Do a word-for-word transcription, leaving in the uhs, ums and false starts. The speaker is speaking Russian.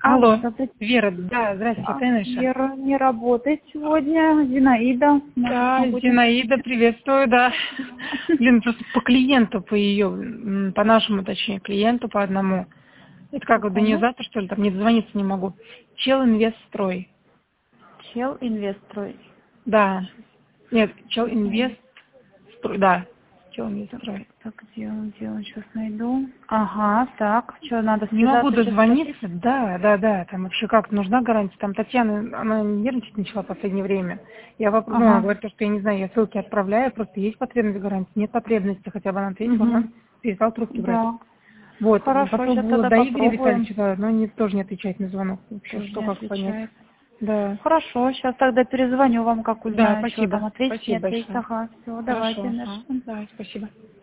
Алло, Алло, здравствуйте. Вера, да, здравствуйте, А, Танюша. Вера не работает сегодня. Зинаида. Может, Да, могу Зинаида, тебя- приветствую, да. Блин, просто по клиенту, по ее, м, по нашему, точнее, клиенту, по одному. Это как, вот до нее Какому? завтра, что ли, там не дозвониться не могу. Чел Инвестстрой. Чел Инвестрой. Да. Нет, Чел Зинаида. Инвестстрой, да. Чел Так, Инвестстрой. так, где он, где он, сейчас найду. Ага, так, что, надо Не могу связаться, сейчас спросить? дозвониться, да, да, да, там вообще как, нужна гарантия, там Татьяна, она нервничать начала в последнее время, я вопрос, ну, она Ага. говорит, что я не знаю, я ссылки отправляю, просто есть потребность в гарантии, нет потребности, хотя бы она ответила, она Угу. перестала трубки брать. Да. Вот, Хорошо, сейчас попробовала тогда до Игоря попробуем. Витальевича, но не, тоже не отвечает на звонок, вообще, Тоже что, не как понять, отвечает. да, Хорошо, сейчас тогда перезвоню вам, как да, узнаю, что там спасибо, ответить, не спасибо ответить. большое, Ага, все, давайте, хорошо, Наш. ага, да, спасибо.